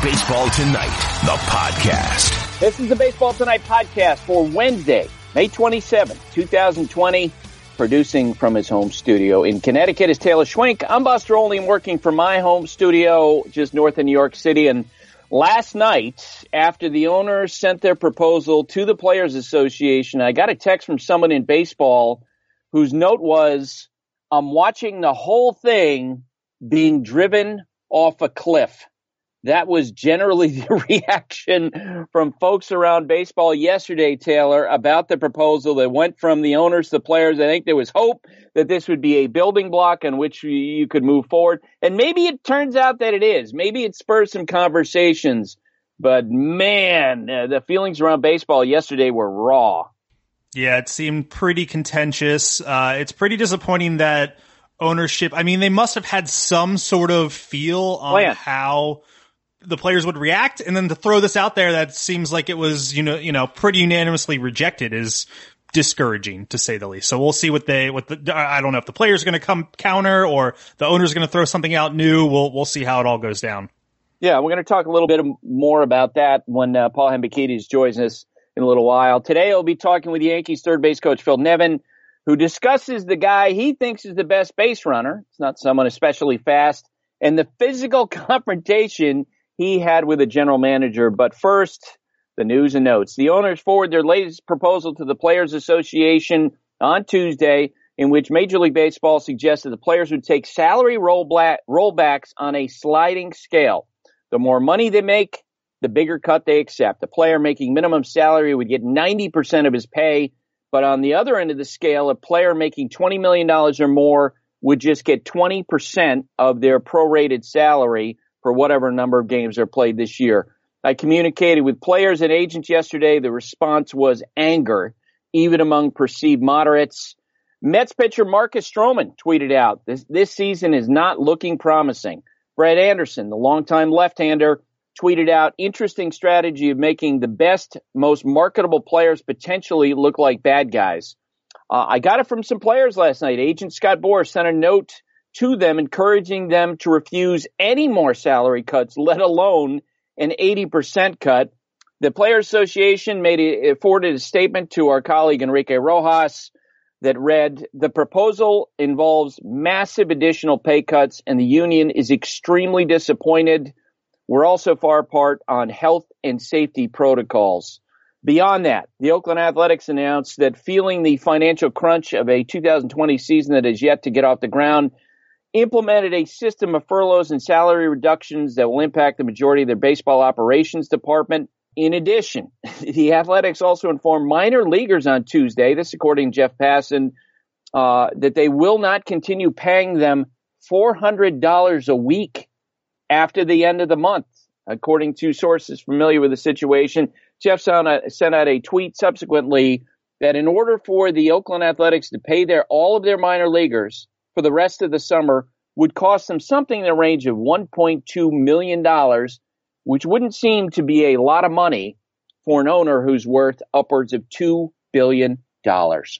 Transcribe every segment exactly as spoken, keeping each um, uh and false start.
Baseball Tonight, the podcast. This is the Baseball Tonight podcast for Wednesday, May twenty-seventh, twenty twenty. Producing from his home studio in Connecticut is Taylor Schwenk. I'm Buster Olney, working from my home studio just north of New York City. And last night, after the owners sent their proposal to the Players Association, I got a text from someone in baseball whose note was, I'm watching the whole thing being driven off a cliff. That was generally the reaction from folks around baseball yesterday, Taylor, about the proposal that went from the owners to the players. I think there was hope that this would be a building block on which you could move forward. And maybe it turns out that it is. Maybe it spurs some conversations. But, man, uh, the feelings around baseball yesterday were raw. Yeah, it seemed pretty contentious. Uh, it's pretty disappointing that ownership, I mean, they must have had some sort of feel on Plan. how the players would react, and then to throw this out there that seems like it was, you know, you know, pretty unanimously rejected is discouraging, to say the least. So we'll see what they, what the, I don't know if the players are going to come counter or the owner's going to throw something out new. We'll, we'll see how it all goes down. Yeah, we're going to talk a little bit more about that when uh, Paul Hembekides joins us in a little while. Today, I'll be talking with the Yankees third base coach, Phil Nevin, who discusses the guy he thinks is the best base runner. It's not someone especially fast, and the physical confrontation he had with the general manager. But first, the news and notes. The owners forward their latest proposal to the Players Association on Tuesday, in which Major League Baseball suggested the players would take salary rollback, rollbacks on a sliding scale. The more money they make, the bigger cut they accept. A player making minimum salary would get ninety percent of his pay, but on the other end of the scale, a player making twenty million dollars or more would just get twenty percent of their prorated salary for whatever number of games are played this year. I communicated with players and agents yesterday. The response was anger, even among perceived moderates. Mets pitcher Marcus Stroman tweeted out, this, this season is not looking promising. Brett Anderson, the longtime left-hander, tweeted out, interesting strategy of making the best, most marketable players potentially look like bad guys. Uh, I got it from some players last night. Agent Scott Boras sent a note to them encouraging them to refuse any more salary cuts, let alone an eighty percent cut. The Players Association made a, forwarded a statement to our colleague Enrique Rojas that read, the proposal involves massive additional pay cuts and the union is extremely disappointed. We're also far apart on health and safety protocols. Beyond that, the Oakland Athletics announced that feeling the financial crunch of a two thousand twenty season that is yet to get off the ground, implemented a system of furloughs and salary reductions that will impact the majority of their baseball operations department. In addition, the Athletics also informed minor leaguers on Tuesday, this according to Jeff Passan, uh, that they will not continue paying them four hundred dollars a week after the end of the month. According to sources familiar with the situation, Jeff sent out a tweet subsequently that in order for the Oakland Athletics to pay their all of their minor leaguers for the rest of the summer would cost them something in the range of one point two million dollars, which wouldn't seem to be a lot of money for an owner who's worth upwards of two billion dollars.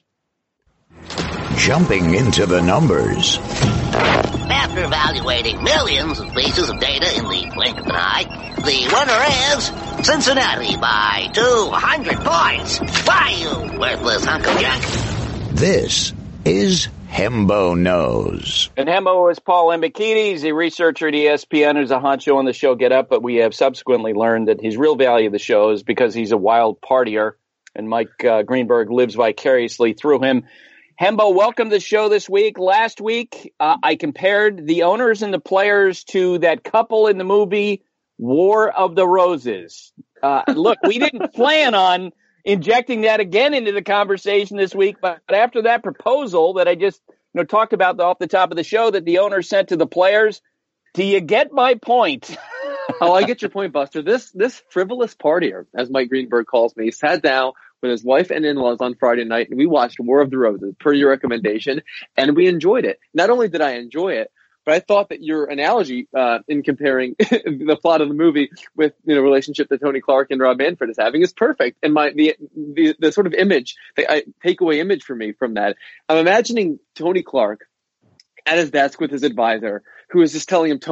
Jumping into the numbers. After evaluating millions of pieces of data in the blink of an eye, the winner is Cincinnati by two hundred points. Why, you worthless hunk of junk? This is Hembo Knows. And Hembo is Paul Hembekides, a researcher at E S P N who's a honcho on the show Get Up, but we have subsequently learned that his real value of the show is because he's a wild partier, and Mike uh, Greenberg lives vicariously through him. Hembo, welcome to the show this week. Last week, uh, I compared the owners and the players to that couple in the movie War of the Roses. Uh, look, we didn't plan on injecting that again into the conversation this week, but after that proposal that I just you know talked about off the top of the show that the owners sent to the players, do you get my point? Oh, I get your point, Buster. This this frivolous partier, as Mike Greenberg calls me, sat down with his wife and in-laws on Friday night, and we watched War of the Roses, per your recommendation, and we enjoyed it. Not only did I enjoy it, but I thought that your analogy uh, in comparing the plot of the movie with you know relationship that Tony Clark and Rob Manfred is having is perfect. And my the the, the sort of image, the I, takeaway image for me from that, I'm imagining Tony Clark at his desk with his advisor, who is just telling him, Tony,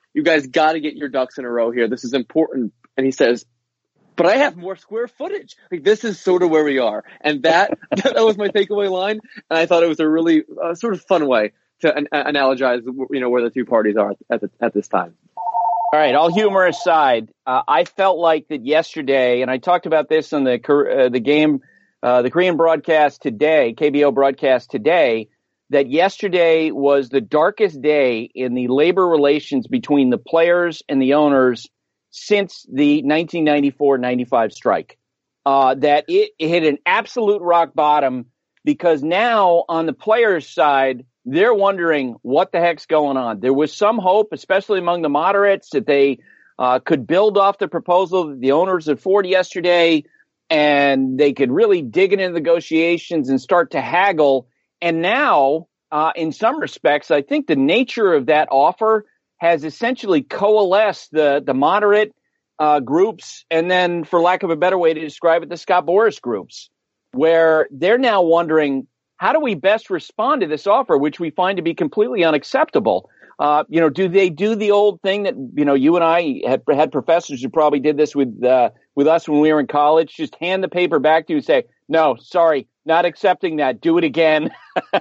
you guys got to get your ducks in a row here. This is important. And he says, but I have more square footage. Like, this is sort of where we are. And that, that was my takeaway line. And I thought it was a really uh, sort of fun way to an- analogize, you know, where the two parties are at the, at this time. All right. All humor aside, uh, I felt like that yesterday, and I talked about this on the, uh, the game, uh, the Korean broadcast today, K B O broadcast today, that yesterday was the darkest day in the labor relations between the players and the owners since the nineteen ninety-four ninety-five strike. Uh, that it, it hit an absolute rock bottom, because now on the players' side, they're wondering what the heck's going on. There was some hope, especially among the moderates, that they uh, could build off the proposal that the owners had forward yesterday, and they could really dig into negotiations and start to haggle. And now, uh, in some respects, I think the nature of that offer has essentially coalesced the, the moderate uh, groups, and then, for lack of a better way to describe it, the Scott Boras groups, where they're now wondering, how do we best respond to this offer, which we find to be completely unacceptable? Uh, you know, do they do the old thing that, you know, you and I had, had professors who probably did this with uh, with us when we were in college, just hand the paper back to you and say, no, sorry, not accepting that, do it again.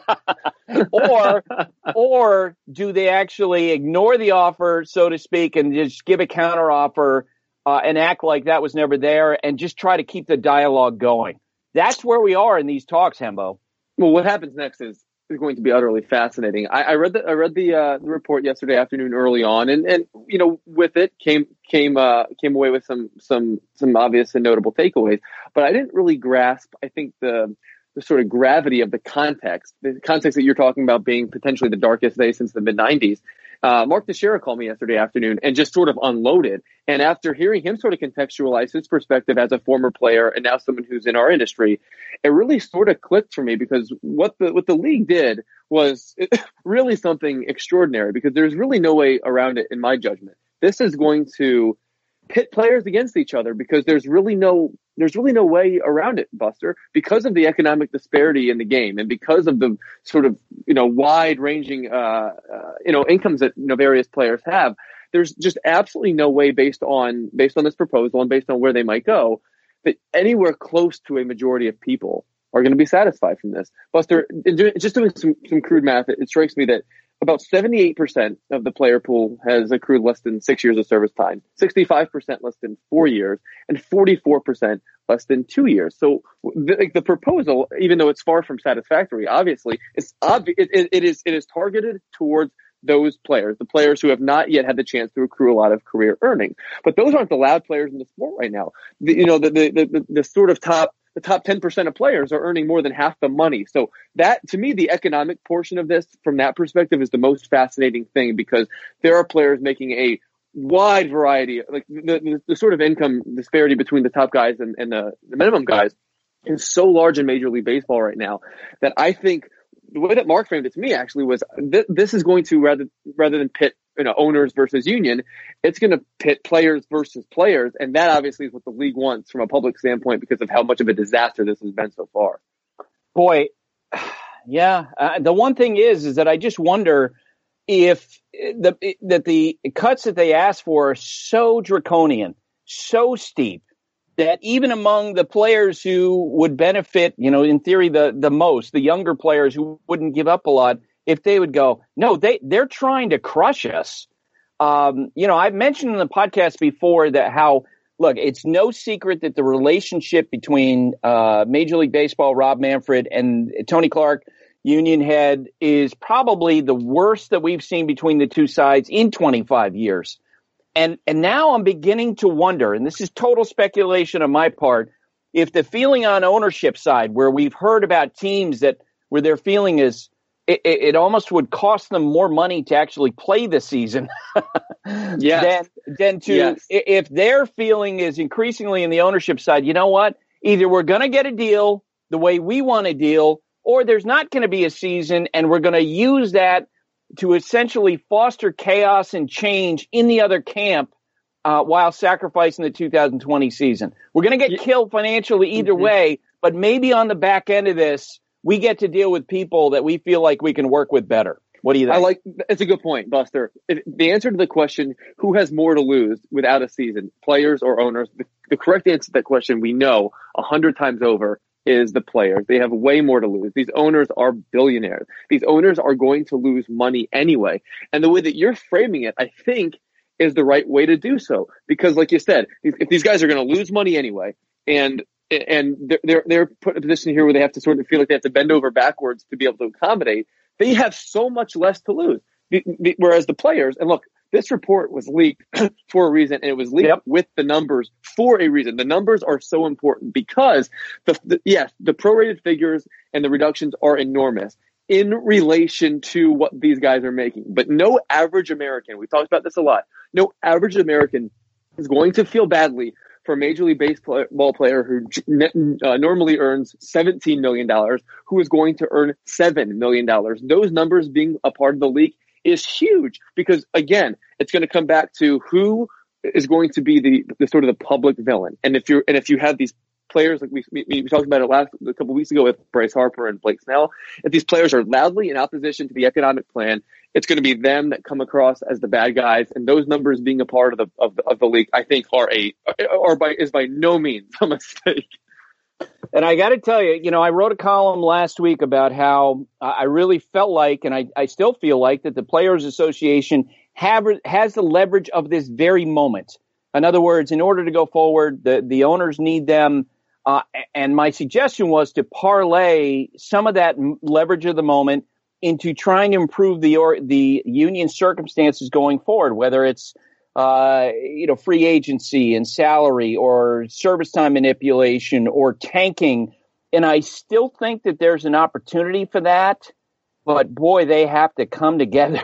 or or do they actually ignore the offer, so to speak, and just give a counteroffer uh, and act like that was never there, and just try to keep the dialogue going? That's where we are in these talks, Hembo. Well, what happens next is, is going to be utterly fascinating. I, I read the I read the, uh, the report yesterday afternoon early on, and, and you know, with it came came uh, came away with some some some obvious and notable takeaways. But I didn't really grasp, I think, the the sort of gravity of the context, the context that you're talking about being potentially the darkest day since the mid nineties. Uh, Mark Teixeira called me yesterday afternoon and just sort of unloaded. And after hearing him sort of contextualize his perspective as a former player and now someone who's in our industry, it really sort of clicked for me, because what the what the league did was really something extraordinary, because there's really no way around it in my judgment. This is going to pit players against each other, because there's really no there's really no way around it, Buster, because of the economic disparity in the game, and because of the sort of, you know, wide ranging, uh, uh, you know, incomes that, you know, various players have. There's just absolutely no way, based on, based on this proposal and based on where they might go, that anywhere close to a majority of people are going to be satisfied from this. Buster, just doing some, some crude math, it, it strikes me that about seventy-eight percent of the player pool has accrued less than six years of service time, sixty-five percent less than four years, and forty-four percent less than two years. So the, like, the proposal, even though it's far from satisfactory, obviously, it's obvi- it, it, it is it is targeted towards those players, the players who have not yet had the chance to accrue a lot of career earnings. But those aren't the loud players in the sport right now. The, you know, the, the, the, the sort of top The top ten percent of players are earning more than half the money. So that, to me, the economic portion of this, from that perspective, is the most fascinating thing, because there are players making a wide variety, like the, the, the sort of income disparity between the top guys and, and the, the minimum guys is so large in Major League Baseball right now that I think the way that Mark framed it to me actually was th- this is going to, rather rather than pit, you know, owners versus union, it's going to pit players versus players. And that obviously is what the league wants from a public standpoint, because of how much of a disaster this has been so far. Boy, yeah. Uh, the one thing is, is that I just wonder if the that the cuts that they asked for are so draconian, so steep, that even among the players who would benefit, you know, in theory, the, the most, the younger players who wouldn't give up a lot, if they would go, no, they, they're trying to crush us. Um, you know, I've mentioned in the podcast before that how, look, it's no secret that the relationship between uh, Major League Baseball, Rob Manfred, and Tony Clark, union head, is probably the worst that we've seen between the two sides in twenty-five years. And and now I'm beginning to wonder, and this is total speculation on my part, if the feeling on ownership side, where we've heard about teams that where their feeling is it, it, it almost would cost them more money to actually play the season yes. than, than to yes. if their feeling is increasingly in the ownership side, you know what? Either we're going to get a deal the way we want a deal, or there's not going to be a season, and we're going to use that to essentially foster chaos and change in the other camp uh, while sacrificing the two thousand twenty season. We're going to get killed financially either mm-hmm. way, but maybe on the back end of this, we get to deal with people that we feel like we can work with better. What do you think? I like, it's a good point, Buster. If, the answer to the question, who has more to lose without a season, players or owners? The, the correct answer to that question, we know a hundred times over, is the players. They have way more to lose. These owners are billionaires. These owners are going to lose money anyway. And the way that you're framing it, I think, is the right way to do so. Because like you said, if these guys are going to lose money anyway, and and they're, they're, they're put in a position here where they have to sort of feel like they have to bend over backwards to be able to accommodate, they have so much less to lose. Whereas the players, and look, this report was leaked for a reason, and it was leaked yep. with the numbers for a reason. The numbers are so important because, the, the yes, the prorated figures and the reductions are enormous in relation to what these guys are making. But no average American, we've talked about this a lot, no average American is going to feel badly for a Major League Baseball player who uh, normally earns seventeen million dollars, who is going to earn seven million dollars. Those numbers being a part of the league is huge because, again, it's going to come back to who is going to be the, the sort of the public villain. And if you're, and if you have these players, like we, we, we talked about it last, a couple of weeks ago with Bryce Harper and Blake Snell, if these players are loudly in opposition to the economic plan, it's going to be them that come across as the bad guys. And those numbers being a part of the, of the, of the league, I think are a, are by, is by no means a mistake. And I got to tell you, you know, I wrote a column last week about how uh, I really felt like, and I, I still feel like, that the Players Association have, has the leverage of this very moment. In other words, in order to go forward, the, the owners need them. Uh, and my suggestion was to parlay some of that leverage of the moment into trying to improve the or, the union circumstances going forward, whether it's Uh, you know, free agency and salary or service time manipulation or tanking. And I still think that there's an opportunity for that, but boy, they have to come together.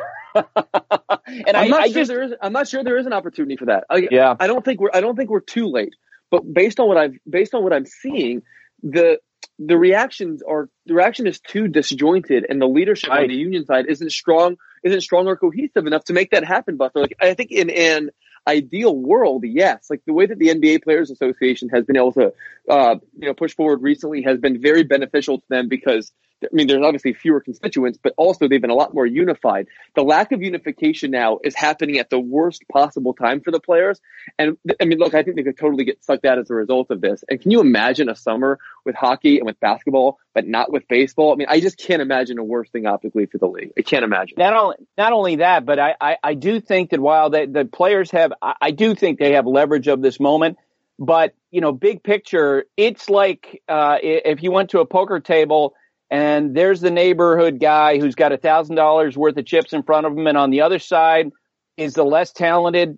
and I'm I, not I sure just, there is, I'm not sure there is an opportunity for that. I, yeah. I don't think we're, I don't think we're too late, but based on what I've, based on what I'm seeing, the, the reactions are, the reaction is too disjointed and the leadership right. on the union side isn't strong, isn't strong or cohesive enough to make that happen, Buster. Like, I think in an ideal world, yes, like the way that the N B A Players Association has been able to, uh, you know, push forward recently has been very beneficial to them because, I mean, there's obviously fewer constituents, but also they've been a lot more unified. The lack of unification now is happening at the worst possible time for the players. And I mean, look, I think they could totally get sucked out as a result of this. And can you imagine a summer with hockey and with basketball, but not with baseball? I mean, I just can't imagine a worse thing optically for the league. I can't imagine. Not only, not only that, but I, I, I do think that while the, the players have, I, I do think they have leverage of this moment. But, you know, big picture, it's like uh, if you went to a poker table and there's the neighborhood guy who's got a thousand dollars worth of chips in front of him, and on the other side is the less talented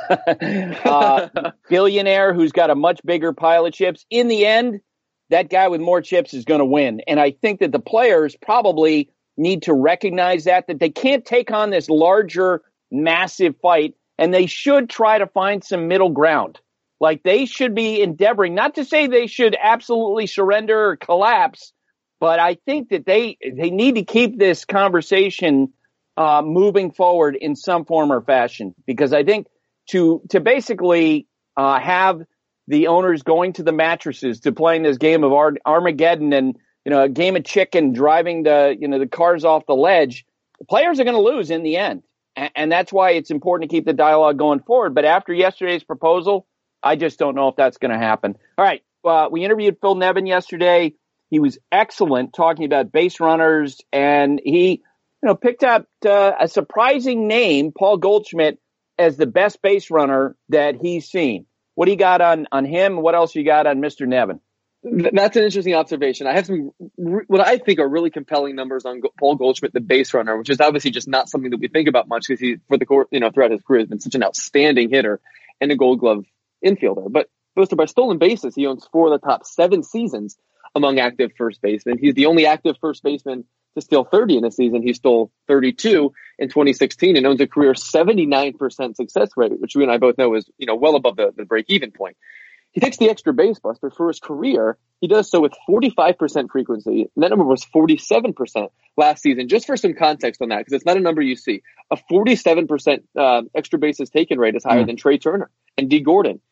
uh, billionaire who's got a much bigger pile of chips. In the end, that guy with more chips is going to win. And I think that the players probably need to recognize that, that they can't take on this larger, massive fight, and they should try to find some middle ground. Like, they should be endeavoring, not to say they should absolutely surrender or collapse, but I think that they they need to keep this conversation uh, moving forward in some form or fashion, because I think to to basically uh, have the owners going to the mattresses to playing this game of Ar- Armageddon and, you know, a game of chicken, driving the you know the cars off the ledge, the players are going to lose in the end, and, and that's why it's important to keep the dialogue going forward. But after yesterday's proposal, I just don't know if that's going to happen. All right, uh, we interviewed Phil Nevin yesterday. He was excellent talking about base runners, and he, you know, picked up uh, a surprising name, Paul Goldschmidt, as the best base runner that he's seen. What do you got on, on him? What else you got on Mister Nevin? That's an interesting observation. I have some, what I think are really compelling numbers on Paul Goldschmidt, the base runner, which is obviously just not something that we think about much because he, for the course, you know, throughout his career, has been such an outstanding hitter and a Gold Glove infielder. But boosted by stolen bases, he owns four of the top seven seasons among active first basemen. He's the only active first baseman to steal thirty in a season. He stole thirty-two in twenty sixteen and owns a career seventy-nine percent success rate, which we and I both know is, you know, well above the, the break-even point. He takes the extra base, Buster, for his career. He does so with forty-five percent frequency. And that number was forty-seven percent last season. Just for some context on that, because it's not a number you see. A forty-seven percent uh, extra bases taken rate is higher mm. than Trey Turner and Dee Gordon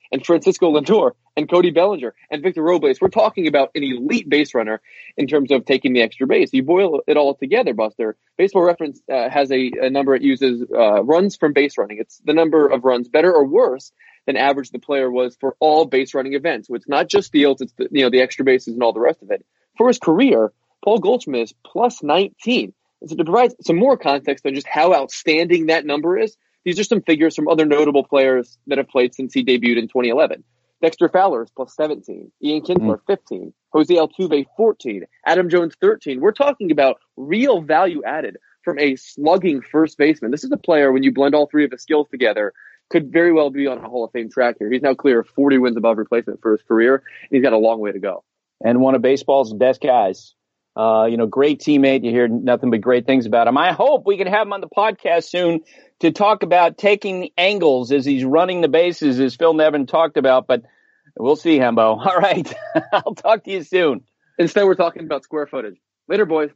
and Francisco Lindor and Cody Bellinger and Victor Robles. We're talking about an elite base runner in terms of taking the extra base. You boil it all together, Buster. Baseball Reference uh, has a, a number it uses uh, runs from base running. It's the number of runs better or worse than average the player was for all base running events. So it's not just steals, it's the, you know, the extra bases and all the rest of it. For his career, Paul Goldschmidt is plus nineteen. And so to provide some more context on just how outstanding that number is, these are some figures from other notable players that have played since he debuted in twenty eleven. Dexter Fowler is plus seventeen, Ian Kinsler mm. fifteen, Jose Altuve fourteen, Adam Jones thirteen. We're talking about real value added from a slugging first baseman. This is a player, when you blend all three of his skills together, could very well be on a Hall of Fame track here. He's now clear of forty wins above replacement for his career, and he's got a long way to go. And one of baseball's best guys. Uh, you know, great teammate. You hear nothing but great things about him. I hope we can have him on the podcast soon to talk about taking angles as he's running the bases, as Phil Nevin talked about, but we'll see, Hembo. All right. I'll talk to you soon. Instead, we're talking about square footage. Later, boys.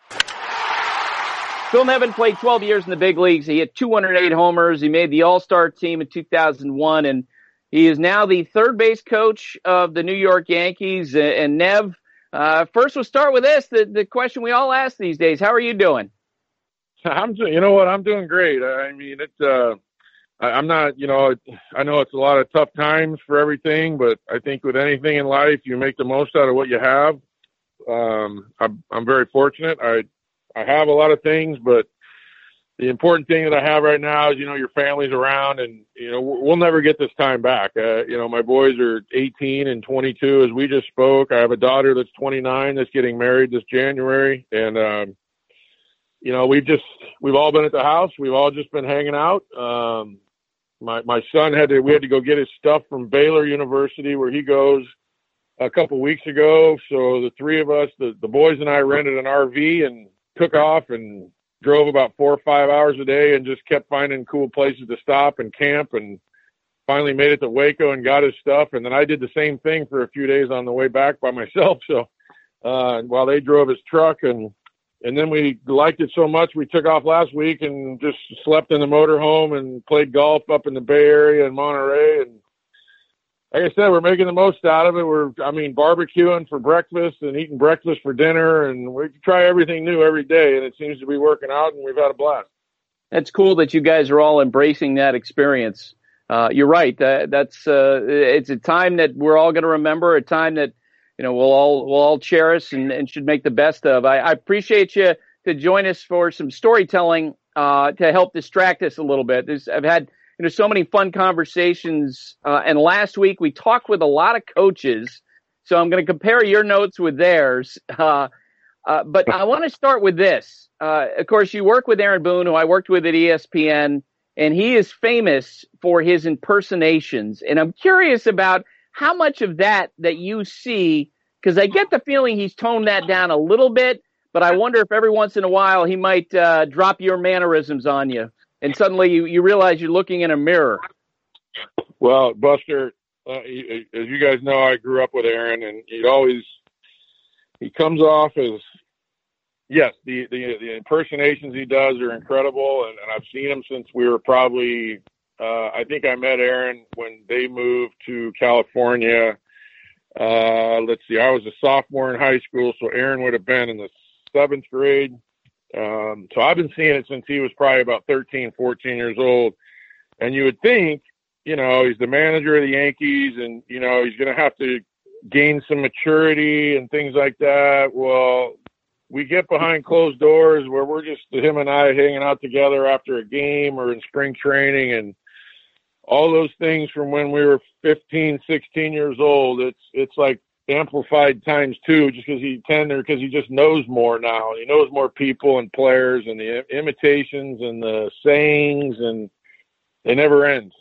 Phil Nevin played twelve years in the big leagues. He hit two hundred eight homers. He made the All-Star team in two thousand one, and he is now the third base coach of the New York Yankees. And Nev, uh, first we'll start with this, the, the question we all ask these days. How are you doing? I'm, you know what, I'm doing great. I mean, it's, uh, I, I'm not, you know, I know it's a lot of tough times for everything, but I think with anything in life, you make the most out of what you have. Um, I'm, I'm very fortunate. I, I have a lot of things, but the important thing that I have right now is, you know, your family's around, and, you know, we'll never get this time back. Uh, you know, my boys are eighteen and twenty-two as we just spoke. I have a daughter that's twenty-nine that's getting married this January. And, um, you know, we've just, we've all been at the house. We've all just been hanging out. Um, my, my son had to, we had to go get his stuff from Baylor University where he goes a couple weeks ago. So the three of us, the, the boys and I rented an R V and took off and drove about four or five hours a day and just kept finding cool places to stop and camp, and finally made it to Waco and got his stuff. And then I did the same thing for a few days on the way back by myself. So, uh, while they drove his truck, and, and then we liked it so much, we took off last week and just slept in the motorhome and played golf up in the Bay Area and Monterey. And like I said, we're making the most out of it. We're, I mean, barbecuing for breakfast and eating breakfast for dinner, and we try everything new every day, and it seems to be working out, and we've had a blast. That's cool that you guys are all embracing that experience. Uh, you're right. Uh, that's uh, it's a time that we're all going to remember, a time that, you know, we'll all we'll all cherish and, and should make the best of. I, I appreciate you to join us for some storytelling uh, to help distract us a little bit. There's, I've had you know so many fun conversations, uh, and last week we talked with a lot of coaches. So I'm going to compare your notes with theirs. Uh, uh, but I want to start with this. Uh, of course, you work with Aaron Boone, who I worked with at E S P N, and he is famous for his impersonations. And I'm curious about how much of that that you see, because I get the feeling he's toned that down a little bit, but I wonder if every once in a while he might uh, drop your mannerisms on you, and suddenly you, you realize you're looking in a mirror. Well, Buster, uh, as you guys know, I grew up with Aaron, and he'd always, he comes off as, yes, the, the, the impersonations he does are incredible, and, and I've seen him since we were probably, uh, I think I met Aaron when they moved to California. Uh, let's see, I was a sophomore in high school, so Aaron would have been in the seventh grade. Um, so I've been seeing it since he was probably about thirteen, fourteen years old. And you would think, you know, he's the manager of the Yankees, and, you know, he's going to have to gain some maturity and things like that. Well, we get behind closed doors where we're just him and I hanging out together after a game or in spring training, and all those things from when we were fifteen, sixteen years old. It's, it's like amplified times two, just because he tender, because he just knows more now. He knows more people and players, and the imitations and the sayings, and it never ends.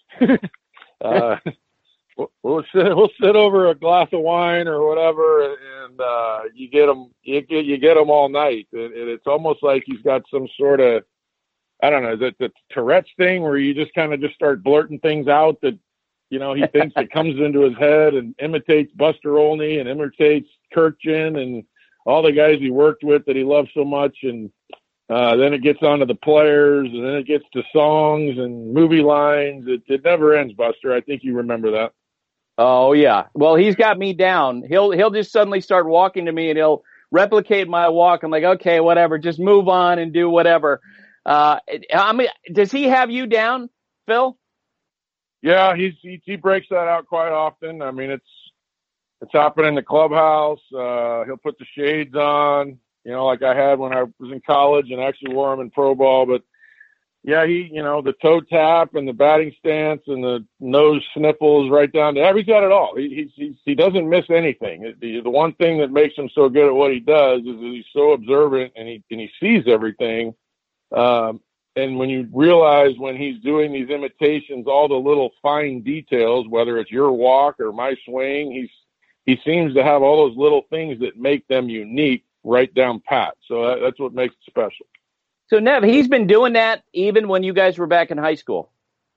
uh, we'll sit, we'll sit over a glass of wine or whatever, and uh, you get them, you get, you get them all night. And, and it's almost like he's got some sort of, I don't know, is it the Tourette's thing where you just kind of just start blurting things out that, you know, he thinks it comes into his head, and imitates Buster Olney and imitates Kirkjian and all the guys he worked with that he loves so much. And uh, then it gets on to the players, and then it gets to songs and movie lines. It, it never ends, Buster. I think you remember that. Oh yeah. Well, he's got me down. He'll he'll just suddenly start walking to me and he'll replicate my walk. I'm like, okay, whatever. Just move on and do whatever. Uh, I mean, does he have you down, Phil? Yeah, he's, he he breaks that out quite often. I mean, it's it's happened in the clubhouse. Uh, he'll put the shades on, you know, like I had when I was in college and actually wore them in pro ball. But yeah, he, you know, the toe tap and the batting stance and the nose sniffles right down to, he's got it all. He, he, he doesn't miss anything. The, the one thing that makes him so good at what he does is that he's so observant and he, and he sees everything. Um, and when you realize when he's doing these imitations, all the little fine details, whether it's your walk or my swing, he's, he seems to have all those little things that make them unique right down pat. So that, that's what makes it special. So, Nev, he's been doing that even when you guys were back in high school.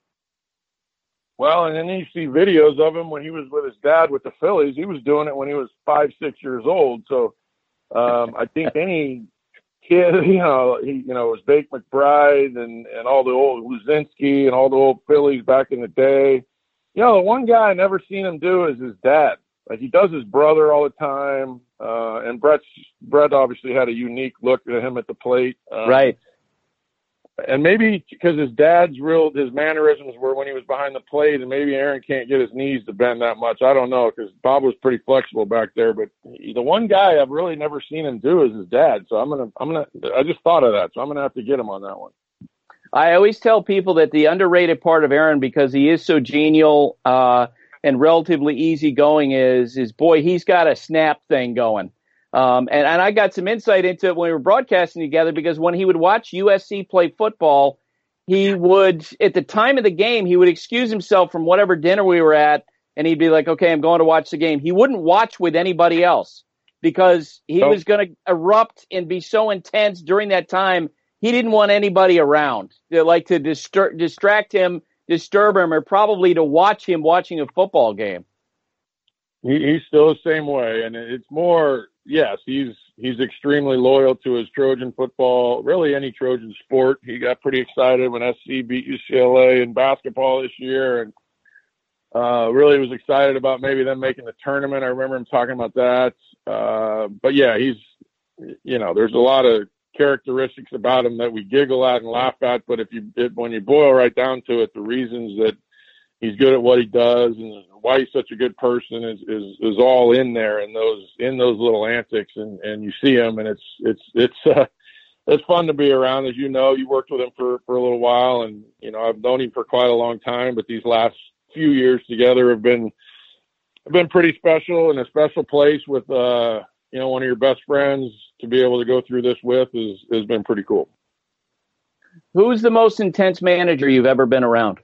Well, and then you see videos of him when he was with his dad with the Phillies. He was doing it when he was five, six years old. So um, I think any kid, you know, he, you know, it was Bake McBride and, and all the old Luzinski and all the old Phillies back in the day. You know, the one guy I never seen him do is his dad. Like he does his brother all the time. Uh, and Brett's, Brett obviously had a unique look at him at the plate. Um, right. And maybe because his dad's real, his mannerisms were when he was behind the plate, and maybe Aaron can't get his knees to bend that much. I don't know, because Bob was pretty flexible back there. But the one guy I've really never seen him do is his dad. So I'm gonna, I'm gonna, I just thought of that, so I'm gonna have to get him on that one. I always tell people that the underrated part of Aaron, because he is so genial uh, and relatively easygoing, is, is boy, he's got a snap thing going. Um, and, and I got some insight into it when we were broadcasting together, because when he would watch U S C play football, he would, at the time of the game, he would excuse himself from whatever dinner we were at, and he'd be like, okay, I'm going to watch the game. He wouldn't watch with anybody else because he oh. was going to erupt and be so intense during that time. He didn't want anybody around to like to distur- distract him, disturb him, or probably to watch him watching a football game. He, he's still the same way, and it's more. Yes, he's he's extremely loyal to his Trojan football, really any Trojan sport. He got pretty excited when S C beat U C L A in basketball this year, and uh, really was excited about maybe them making the tournament. I remember him talking about that. Uh, but, yeah, he's, you know, there's a lot of characteristics about him that we giggle at and laugh at, but if you it, when you boil right down to it, the reasons that he's good at what he does and why he's such a good person is, is, is all in there in those, in those little antics. And, and you see him, and it's, it's, it's, uh, it's fun to be around. As you know, you worked with him for, for a little while, and, you know, I've known him for quite a long time, but these last few years together have been, have been pretty special, and a special place with, uh, you know, one of your best friends to be able to go through this with is, has been pretty cool. Who's the most intense manager you've ever been around?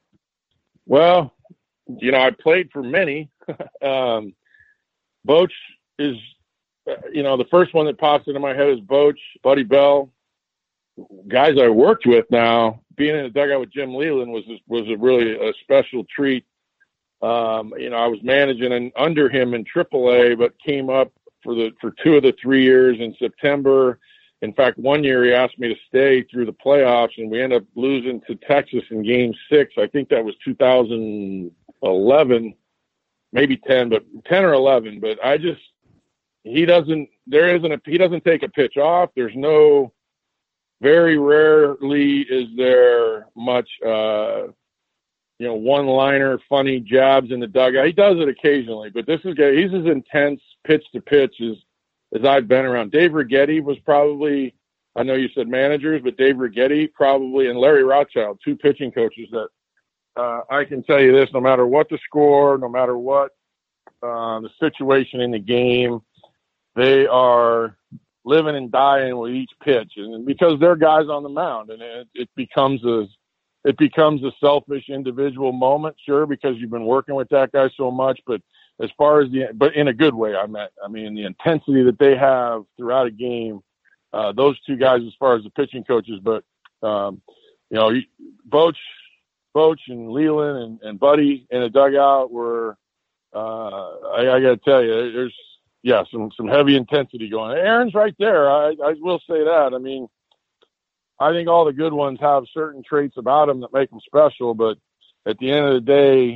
Well, you know, I played for many. um, Boch is, you know, the first one that pops into my head is Boch, Buddy Bell. Guys I worked with now, being in the dugout with Jim Leland was was a really a special treat. Um, you know, I was managing and under him in triple A, but came up for the for two of the three years in September. In fact, one year he asked me to stay through the playoffs, and we ended up losing to Texas in game six. I think that was two thousand eleven, maybe ten, but ten or eleven. But I just, he doesn't, there isn't a, he doesn't take a pitch off. There's no, very rarely is there much, uh, you know, one-liner, funny jabs in the dugout. He does it occasionally, but this is, he's as intense pitch to pitch as, as I've been around. Dave Righetti was probably, I know you said managers, but Dave Righetti probably, and Larry Rothschild, two pitching coaches that uh, I can tell you this, no matter what the score, no matter what uh, the situation in the game, they are living and dying with each pitch. And because they're guys on the mound, and it, it becomes a, it becomes a selfish individual moment, sure, because you've been working with that guy so much, but as far as the, but in a good way, I meant, I mean, the intensity that they have throughout a game, uh, those two guys, as far as the pitching coaches, but, um, you know, Boch, Boch and Leland and, and Buddy in a dugout were, uh, I, I got to tell you, there's, yeah, some, some heavy intensity going. Aaron's right there. I, I will say that. I mean, I think all the good ones have certain traits about them that make them special, but at the end of the day,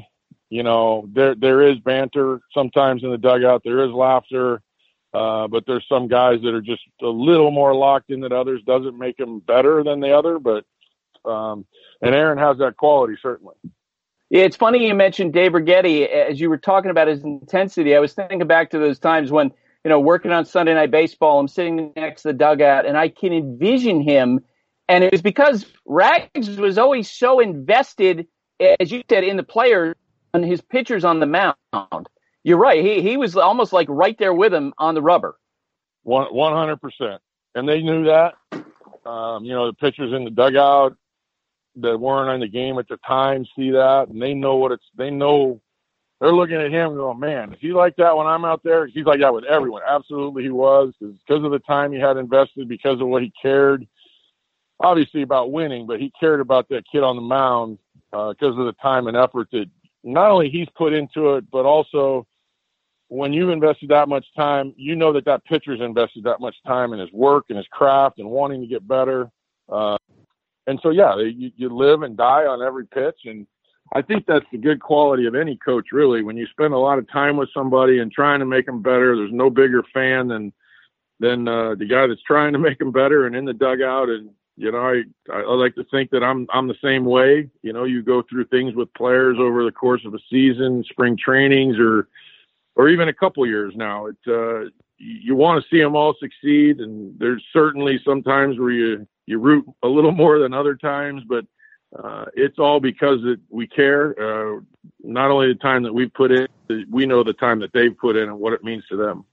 You know, there there is banter sometimes in the dugout. There is laughter, uh, but there's some guys that are just a little more locked in than others. Doesn't make them better than the other, but um, and Aaron has that quality certainly. Yeah, it's funny you mentioned Dave Righetti. As you were talking about his intensity, I was thinking back to those times when, you know, working on Sunday Night Baseball, I'm sitting next to the dugout, and I can envision him. And it was because Rags was always so invested, as you said, in the players and his pitchers on the mound. You're right. He he was almost like right there with him on the rubber. One one hundred percent, and they knew that. Um, you know, the pitchers in the dugout that weren't on the game at the time see that, and they know what it's. They know they're looking at him and going, "Man, is he like that when I'm out there?" He's like that with everyone. Absolutely, he was, because of the time he had invested, because of what he cared. Obviously about winning, but he cared about that kid on the mound uh, because of the time and effort that not only he's put into it, but also when you've invested that much time, you know that that pitcher's invested that much time in his work and his craft and wanting to get better. Uh, and so, yeah, you, you live and die on every pitch. And I think that's the good quality of any coach, really. When you spend a lot of time with somebody and trying to make them better, there's no bigger fan than, than uh, the guy that's trying to make them better and in the dugout. And, you know, I, I like to think that I'm I'm the same way. You know, you go through things with players over the course of a season, spring trainings, or or even a couple years now. It uh, you want to see them all succeed, and there's certainly some times where you, you root a little more than other times, but uh, it's all because it, we care. Uh, not only the time that we've put in, we know the time that they've put in and what it means to them.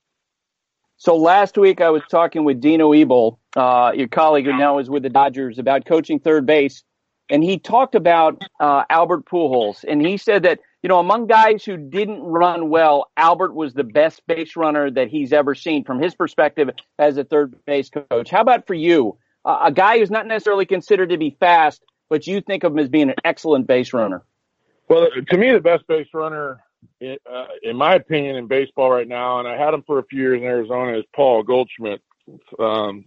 So last week I was talking with Dino Ebel, uh, your colleague who now is with the Dodgers, about coaching third base. And he talked about uh, Albert Pujols. And he said that, you know, among guys who didn't run well, Albert was the best base runner that he's ever seen from his perspective as a third base coach. How about for you? Uh, a guy who's not necessarily considered to be fast, but you think of him as being an excellent base runner. Well, to me, the best base runner, in, uh, in my opinion, in baseball right now, and I had him for a few years in Arizona, is Paul Goldschmidt. Um,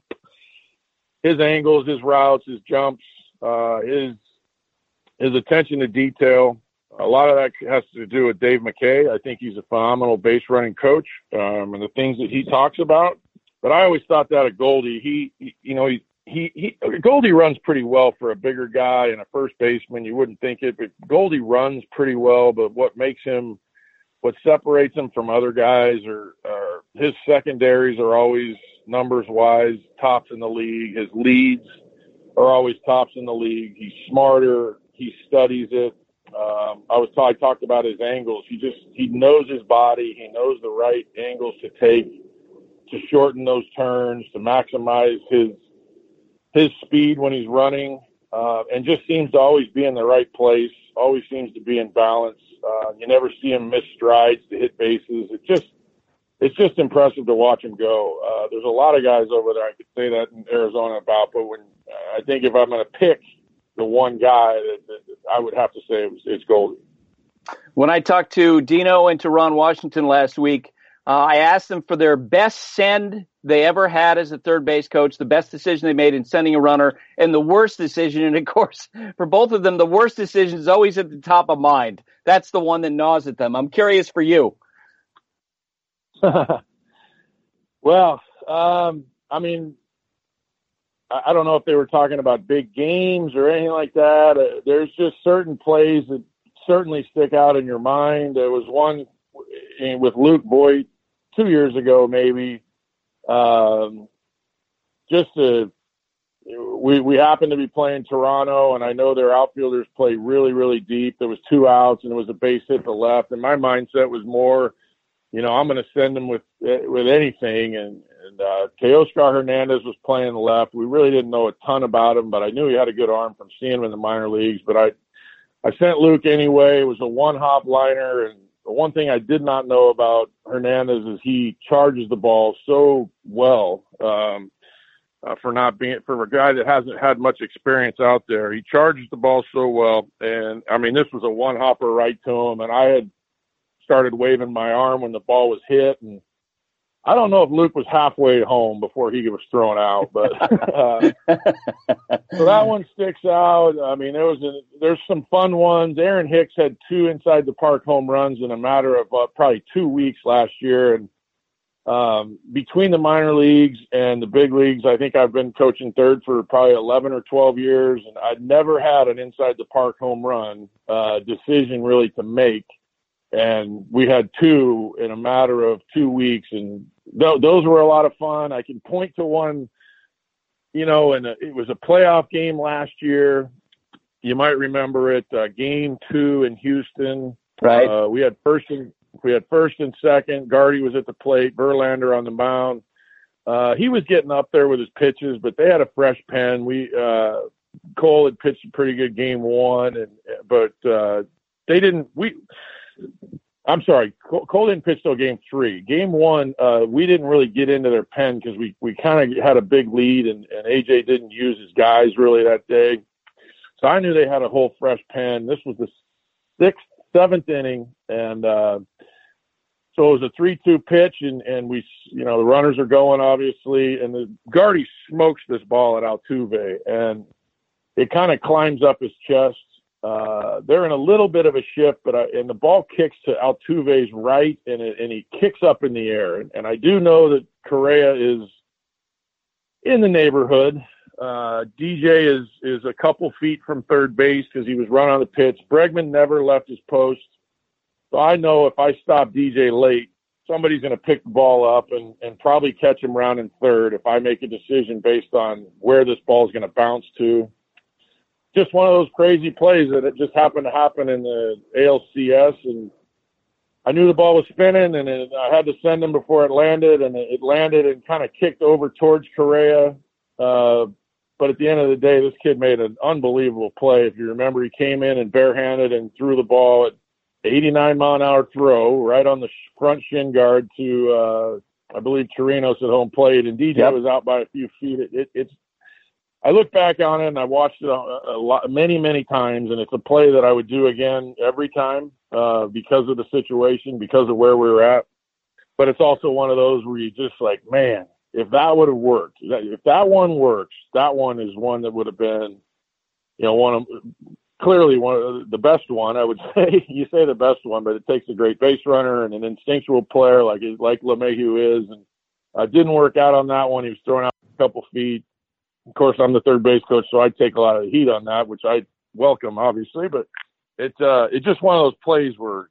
his angles, his routes, his jumps, uh, his his attention to detail. A lot of that has to do with Dave McKay. I think he's a phenomenal base running coach, um, and the things that he talks about. But I always thought that of Goldie. He, he you know, he, he, he, Goldie runs pretty well for a bigger guy and a first baseman. You wouldn't think it, but Goldie runs pretty well. But what makes him, what separates him from other guys, are, are his secondaries are always numbers wise tops in the league. His leads are always tops in the league. He's smarter. He studies it. Um, I was I talked about his angles. He just he knows his body. He knows the right angles to take to shorten those turns, to maximize his his speed when he's running, uh, and just seems to always be in the right place. Always seems to be in balance. Uh, you never see him miss strides to hit bases. It just it's just impressive to watch him go. Uh, there's a lot of guys over there I could say that in Arizona about, but when uh, I think if I'm going to pick the one guy that, that I would have to say it was, it's Goldie. When I talked to Dino and to Ron Washington last week, uh, I asked them for their best send they ever had as a third base coach, the best decision they made in sending a runner, and the worst decision. And, of course, for both of them, the worst decision is always at the top of mind. That's the one that gnaws at them. I'm curious for you. Well, um, I mean, I don't know if they were talking about big games or anything like that. Uh, there's just certain plays that certainly stick out in your mind. There was one with Luke Voigt two years ago, maybe. Um, just to, we we happened to be playing Toronto, and I know their outfielders play really, really deep. There was two outs, and it was a base hit to left. And my mindset was more, you know, I'm going to send them with with anything. And and uh, Teoscar Hernandez was playing the left. We really didn't know a ton about him, but I knew he had a good arm from seeing him in the minor leagues. But I I sent Luke anyway. It was a one-hop liner, and the one thing I did not know about Hernandez is he charges the ball so well um, uh, for not being for a guy that hasn't had much experience out there. He charges the ball so well, and I mean this was a one-hopper right to him, and I had started waving my arm when the ball was hit, and I don't know if Luke was halfway home before he was thrown out, but uh, so that one sticks out. I mean, there was a, there's some fun ones. Aaron Hicks had two inside the park home runs in a matter of uh, probably two weeks last year, and um, between the minor leagues and the big leagues, I think I've been coaching third for probably eleven or twelve years, and I'd never had an inside the park home run uh, decision really to make. And we had two in a matter of two weeks, and th- those were a lot of fun. I can point to one, you know, and it was a playoff game last year. You might remember it, uh, game two in Houston. Right. Uh, we had first and we had first and second. Gardy was at the plate. Verlander on the mound. Uh, he was getting up there with his pitches, but they had a fresh pen. We uh, Cole had pitched a pretty good game one, and but uh, they didn't. We. I'm sorry, Cole didn't pitch till game three. Game one, uh, we didn't really get into their pen because we, we kind of had a big lead, and, and A J didn't use his guys really that day. So I knew they had a whole fresh pen. This was the sixth, seventh inning, and uh, so it was a three two pitch, and, and we, you know, the runners are going, obviously, and the Gardy smokes this ball at Altuve, and it kind of climbs up his chest. Uh, they're in a little bit of a shift, but I, and the ball kicks to Altuve's right, and it, and he kicks up in the air. And, and I do know that Correa is in the neighborhood. Uh, D J is is a couple feet from third base because he was run on the pitch. Bregman never left his post, so I know if I stop D J late, somebody's going to pick the ball up and, and probably catch him round in third if I make a decision based on where this ball is going to bounce to. Just one of those crazy plays that it just happened to happen in the A L C S, and I knew the ball was spinning, and it, I had to send him before it landed, and it, it landed and kind of kicked over towards Correa. Uh, but at the end of the day, this kid made an unbelievable play. If you remember, he came in and barehanded and threw the ball at eighty-nine mile an hour throw right on the front shin guard to, uh, I believe, Chirinos at home plate, and D J yep. was out by a few feet. It, it, it's I look back on it and I watched it a, a lot, many, many times, and it's a play that I would do again every time uh, because of the situation, because of where we were at. But it's also one of those where you just like, man, if that would have worked, if that one works, that one is one that would have been, you know, one of clearly one of the best one. I would say you say the best one, but it takes a great base runner and an instinctual player like like LeMahieu is, and uh, didn't work out on that one. He was thrown out a couple feet. Of course, I'm the third base coach, so I take a lot of the heat on that, which I welcome, obviously. But it's uh, it's just one of those plays where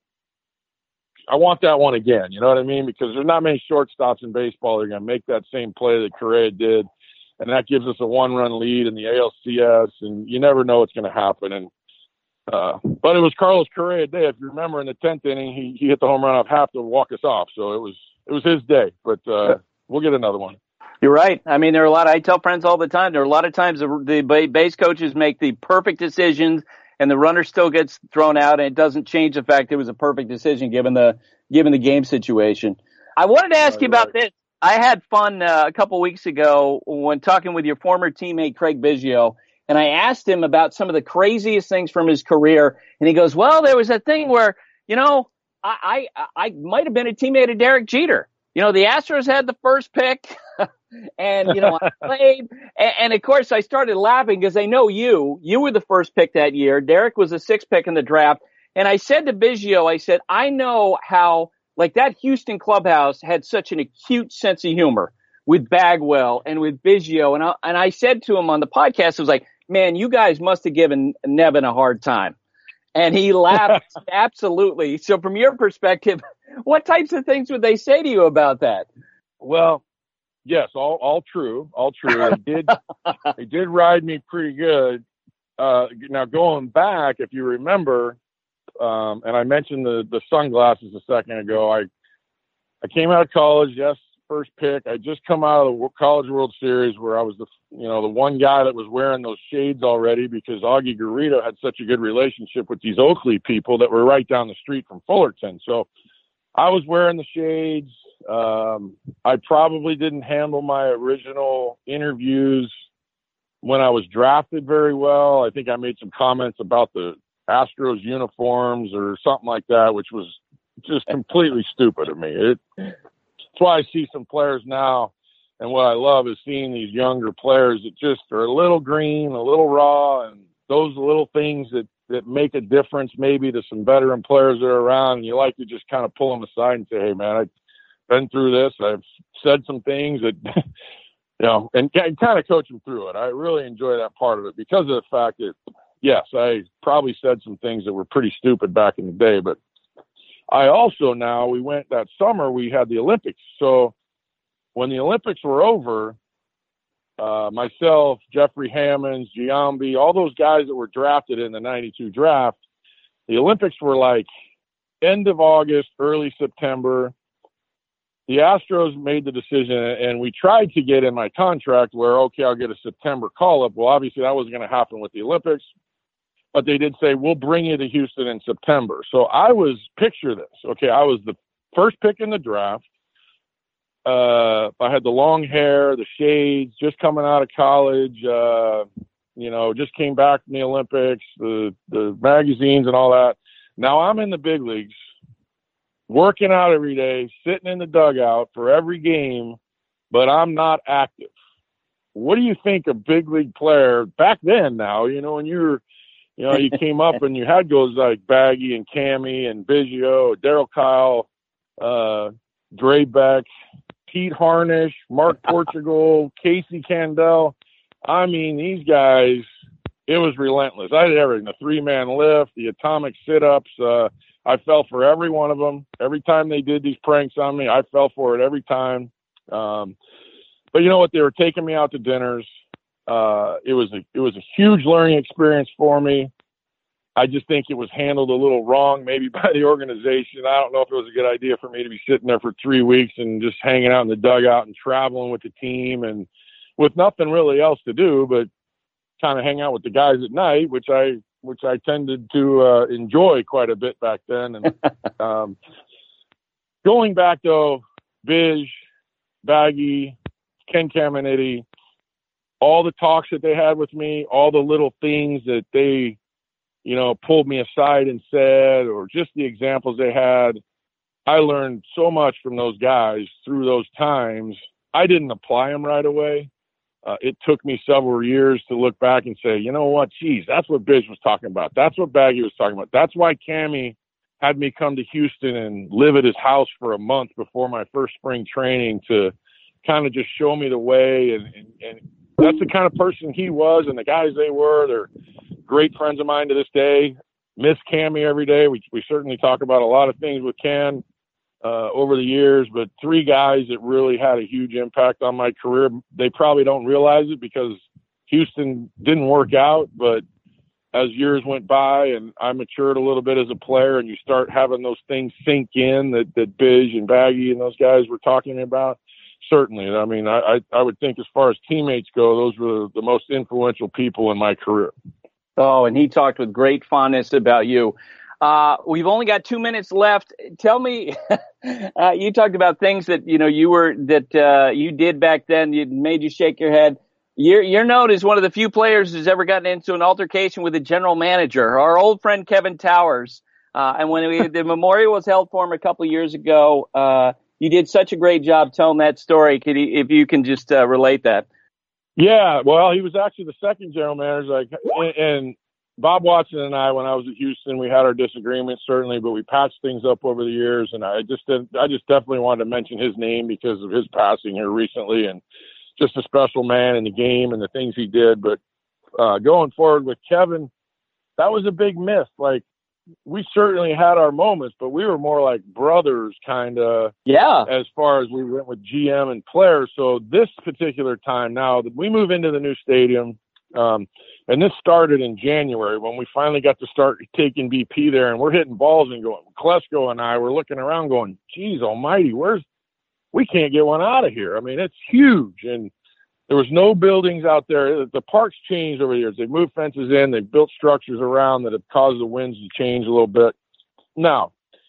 I want that one again. You know what I mean? Because there's not many shortstops in baseball that are going to make that same play that Correa did, and that gives us a one-run lead in the A L C S, and you never know what's going to happen. And uh, but it was Carlos Correa day. If you remember, in the tenth inning, he he hit the home run off half to walk us off. So it was it was his day. But uh, we'll get another one. You're right. I mean, there are a lot of, I tell friends all the time, there are a lot of times the, the base coaches make the perfect decisions and the runner still gets thrown out, and it doesn't change the fact it was a perfect decision given the, given the game situation. I wanted to ask oh, you about right. this. I had fun uh, a couple weeks ago when talking with your former teammate, Craig Biggio, and I asked him about some of the craziest things from his career. And he goes, well, there was a thing where, you know, I, I, I might have been a teammate of Derek Jeter. You know, the Astros had the first pick. And, you know, I played. And, and, of course, I started laughing because I know you. You were the first pick that year. Derek was the sixth pick in the draft. And I said to Biggio, I said, I know how, like, that Houston clubhouse had such an acute sense of humor with Bagwell and with Biggio. And I, and I said to him on the podcast, I was like, man, you guys must have given Nevin a hard time. And he laughed. Absolutely. So from your perspective, what types of things would they say to you about that? Well, yes, all all true, all true. They did they did ride me pretty good. Uh, now going back, if you remember, um, and I mentioned the the sunglasses a second ago. I I came out of college, yes, first pick. I just come out of the College World Series where I was the you know the one guy that was wearing those shades already because Augie Garrido had such a good relationship with these Oakley people that were right down the street from Fullerton. So I was wearing the shades. Um, I probably didn't handle my original interviews when I was drafted very well. I think I made some comments about the Astros uniforms or something like that, which was just completely stupid of me. It, That's why I see some players now, and what I love is seeing these younger players that just are a little green, a little raw, and those little things that, that make a difference maybe to some veteran players that are around. And you like to just kind of pull them aside and say, hey, man, I've been through this. I've said some things that, you know, and, and kind of coach them through it. I really enjoy that part of it because of the fact that, yes, I probably said some things that were pretty stupid back in the day, but I also now, we went that summer, we had the Olympics. So when the Olympics were over, uh, myself, Jeffrey Hammonds, Giambi, all those guys that were drafted in the ninety-two draft, the Olympics were like end of August, early September. The Astros made the decision, and we tried to get in my contract where, okay, I'll get a September call-up. Well, obviously that wasn't going to happen with the Olympics. But they did say, we'll bring you to Houston in September. So I was, picture this. Okay, I was the first pick in the draft. Uh, I had the long hair, the shades, just coming out of college, uh, you know, just came back from the Olympics, the, the magazines and all that. Now I'm in the big leagues, working out every day, sitting in the dugout for every game, but I'm not active. What do you think a big league player back then now, you know, when you were, you know, you came up and you had guys like Baggy and Cammy and Biggio, Darryl Kyle, uh, Draybeck, Pete Harnish, Mark Portugal, Casey Candell. I mean, these guys, it was relentless. I did everything, the three-man lift, the atomic sit-ups. Uh, I fell for every one of them. Every time they did these pranks on me, I fell for it every time. Um, but you know what? They were taking me out to dinners. Uh, it was a, it was a huge learning experience for me. I just think it was handled a little wrong, maybe by the organization. I don't know if it was a good idea for me to be sitting there for three weeks and just hanging out in the dugout and traveling with the team and with nothing really else to do, but kind of hang out with the guys at night, which I, which I tended to uh, enjoy quite a bit back then. And um, going back though, Bish, Baggy, Ken Caminiti, all the talks that they had with me, all the little things that they, you know, pulled me aside and said, or just the examples they had, I learned so much from those guys through those times. I didn't apply them right away. Uh, it took me several years to look back and say, you know what, geez, that's what Bish was talking about. That's what Baggy was talking about. That's why Cammy had me come to Houston and live at his house for a month before my first spring training to kind of just show me the way. And, and, and that's the kind of person he was, and the guys they were. They're great friends of mine to this day. Miss Cammy every day. We we certainly talk about a lot of things with Ken uh, over the years, but three guys that really had a huge impact on my career. They probably don't realize it because Houston didn't work out, but as years went by and I matured a little bit as a player, and you start having those things sink in that, that Bish and Baggy and those guys were talking about. Certainly. I mean, I, I, I would think as far as teammates go, those were the most influential people in my career. Oh, and he talked with great fondness about you. Uh, we've only got two minutes left. Tell me, uh, you talked about things that, you know, you were, that, uh, you did back then. You made you shake your head. You're, you're known as one of the few players who's ever gotten into an altercation with a general manager, our old friend Kevin Towers. Uh, and when we, the memorial was held for him a couple of years ago, uh, you did such a great job telling that story. Could you, if you can just uh, relate that? Yeah, well, he was actually the second general manager. Like, and, and Bob Watson and I, when I was at Houston, we had our disagreements certainly, but we patched things up over the years. And I just, did, I just definitely wanted to mention his name because of his passing here recently, and just a special man in the game and the things he did. But uh, going forward with Kevin, that was a big miss. Like, we certainly had our moments, but we were more like brothers, kind of. Yeah. As far as we went with G M and players. So this particular time now that we move into the new stadium, um, and this started in January when we finally got to start taking B P there, and we're hitting balls and going. Klesko and I were looking around, going, "Geez, Almighty, where's? We can't get one out of here. I mean, it's huge." And there was no buildings out there. The park's changed over the years. They've moved fences in. They've built structures around that have caused the winds to change a little bit. Now,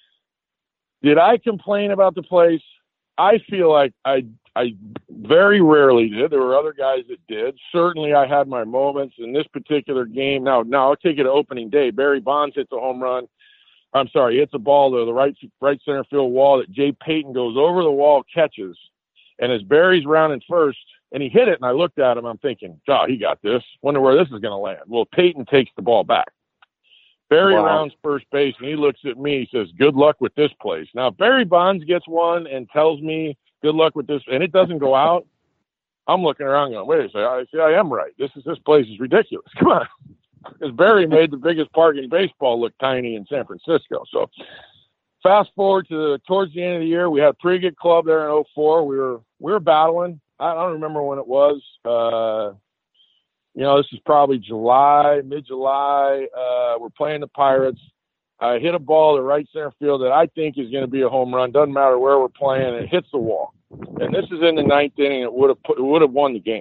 did I complain about the place? I feel like I I very rarely did. There were other guys that did. Certainly I had my moments in this particular game. Now, now I'll take it to opening day. Barry Bonds hits a home run. I'm sorry, he hits a ball to the right right center field wall that Jay Payton goes over the wall, catches, and as Barry's rounding first, and he hit it, and I looked at him, I'm thinking, God, he got this. Wonder where this is going to land. Well, Payton takes the ball back. Barry wow. rounds first base, and he looks at me, he says, good luck with this place. Now, if Barry Bonds gets one and tells me, good luck with this, and it doesn't go out, I'm looking around going, wait a second, I see, I am right. This is this place is ridiculous. Come on. Because Barry made the biggest park in baseball look tiny in San Francisco. So fast forward to the, towards the end of the year, we had a pretty good club there in oh four. We were we were battling. I don't remember when it was. Uh, you know, this is probably July, mid-July. Uh, we're playing the Pirates. I hit a ball to right center field that I think is going to be a home run. Doesn't matter where we're playing. It hits the wall. And this is in the ninth inning. It would have put, it would have won the game.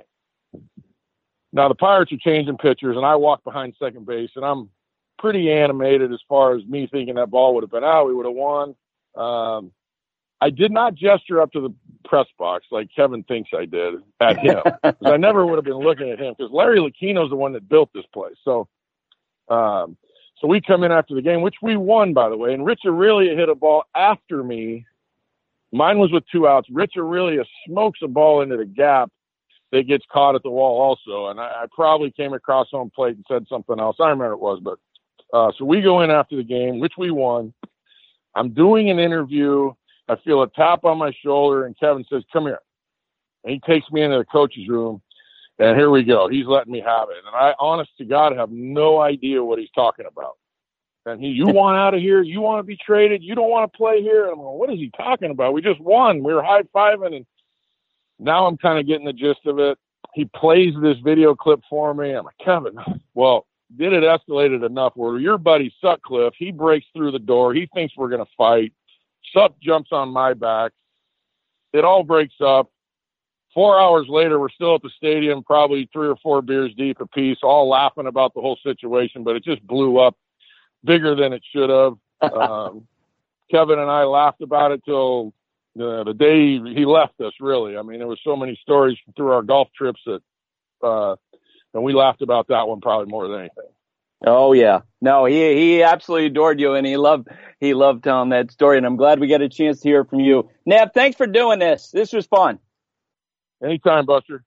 Now, the Pirates are changing pitchers, and I walk behind second base, and I'm pretty animated as far as me thinking that ball would have been out. We would have won. Um, I did not gesture up to the press box like Kevin thinks I did at him. Because I never would have been looking at him because Larry Lucchino's the one that built this place. So um, so we come in after the game, which we won, by the way, and Rich Aurelia hit a ball after me. Mine was with two outs. Rich Aurelia smokes a ball into the gap that gets caught at the wall also. And I, I probably came across home plate and said something else. I don't remember what it was, but uh, so we go in after the game, which we won. I'm doing an interview. I feel a tap on my shoulder, and Kevin says, come here. And he takes me into the coach's room, and here we go. He's letting me have it. And I, honest to God, have no idea what he's talking about. And he, you want out of here? You want to be traded? You don't want to play here? And I'm going, what is he talking about? We just won. We were high-fiving, and now I'm kind of getting the gist of it. He plays this video clip for me. I'm like, Kevin, well, did it escalated enough where your buddy Sutcliffe, he breaks through the door. He thinks we're going to fight. Sut jumps on my back. It all breaks up. Four hours later, we're still at the stadium, probably three or four beers deep apiece, all laughing about the whole situation, but it just blew up bigger than it should have. Um, Kevin and I laughed about it till uh, the day he left us, really. I mean, there were so many stories through our golf trips that, uh, and we laughed about that one probably more than anything. Oh yeah, no, he he absolutely adored you, and he loved he loved telling that story. And I'm glad we got a chance to hear from you, Nab. Thanks for doing this. This was fun. Anytime, Buster.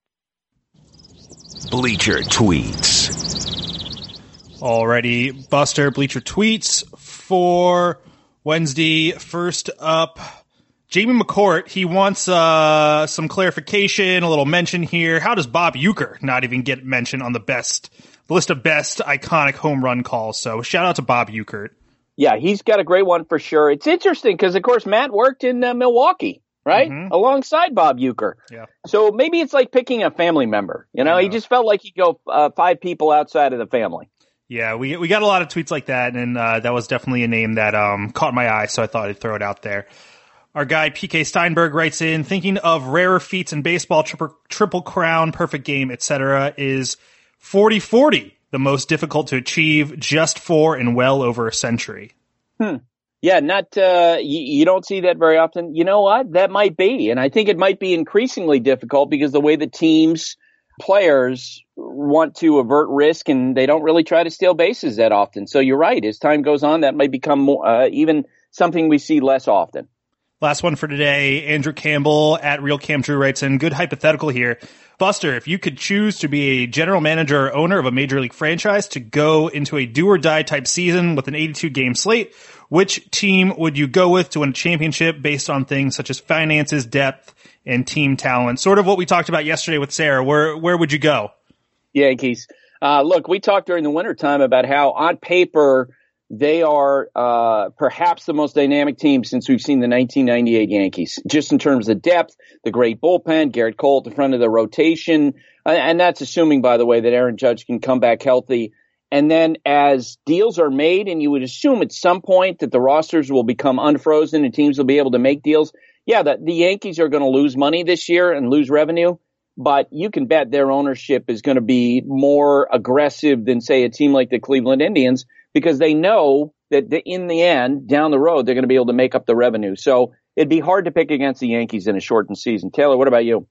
Bleacher Tweets. Alrighty, Buster. Bleacher Tweets for Wednesday. First up, Jamie McCourt. He wants uh, some clarification, a little mention here. How does Bob Uecker not even get mentioned on the best the list of best iconic home run calls? So shout out to Bob Uecker. Yeah, he's got a great one for sure. It's interesting because, of course, Matt worked in uh, Milwaukee, right? Mm-hmm. Alongside Bob Uecker. Yeah. So maybe it's like picking a family member. You know, yeah. He just felt like he'd go uh, five people outside of the family. Yeah, we we got a lot of tweets like that, and uh, that was definitely a name that um, caught my eye, so I thought I'd throw it out there. Our guy P K Steinberg writes in, thinking of rarer feats in baseball, triple, triple crown, perfect game, et cetera, is forty forty the most difficult to achieve just for in well over a century? Hmm. Yeah, not uh, you, you don't see that very often. You know what? That might be, and I think it might be increasingly difficult because the way the teams, players want to avert risk, and they don't really try to steal bases that often. So you're right. As time goes on, that might become more, uh, even something we see less often. Last one for today. Andrew Campbell at Real Cam Drew writes in, good hypothetical here. Buster, if you could choose to be a general manager or owner of a major league franchise to go into a do or die type season with an eighty-two game slate, which team would you go with to win a championship based on things such as finances, depth, and team talent? Sort of what we talked about yesterday with Sarah. Where, where would you go? Yankees. Uh, look, we talked during the wintertime about how on paper they are uh, perhaps the most dynamic team since we've seen the nineteen ninety-eight Yankees, just in terms of depth, the great bullpen, Garrett Cole at the front of the rotation. Uh, and that's assuming, by the way, that Aaron Judge can come back healthy. And then as deals are made, and you would assume at some point that the rosters will become unfrozen and teams will be able to make deals. Yeah, the, the Yankees are going to lose money this year and lose revenue, but you can bet their ownership is going to be more aggressive than, say, a team like the Cleveland Indians, because they know that the, in the end, down the road, they're going to be able to make up the revenue. So it'd be hard to pick against the Yankees in a shortened season. Taylor, what about you?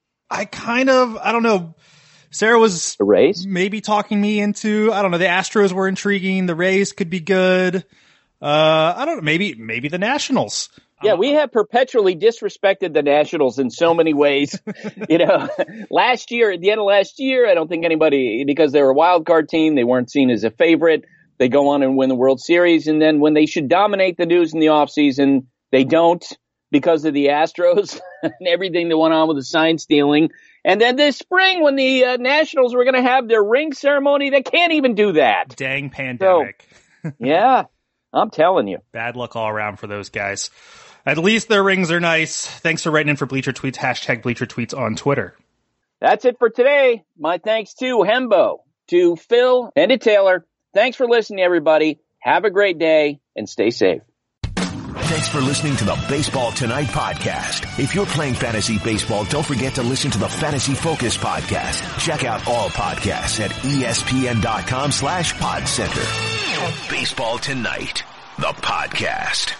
I kind of, I don't know. Sarah was the Rays? Maybe talking me into, I don't know, the Astros were intriguing. The Rays could be good. Uh, I don't know. Maybe, maybe the Nationals. Yeah, we have perpetually disrespected the Nationals in so many ways. You know, last year, at the end of last year, I don't think anybody, because they were a wild card team, they weren't seen as a favorite. They go on and win the World Series. And then when they should dominate the news in the offseason, they don't because of the Astros and everything that went on with the sign stealing. And then this spring, when the uh, Nationals were going to have their ring ceremony, they can't even do that. Dang pandemic. So, yeah, I'm telling you. Bad luck all around for those guys. At least their rings are nice. Thanks for writing in for Bleacher Tweets, hashtag Bleacher Tweets on Twitter. That's it for today. My thanks to Hembo, to Phil, and to Taylor. Thanks for listening, everybody. Have a great day and stay safe. Thanks for listening to the Baseball Tonight podcast. If you're playing fantasy baseball, don't forget to listen to the Fantasy Focus podcast. Check out all podcasts at espn.com slash pod center. Baseball Tonight, the podcast.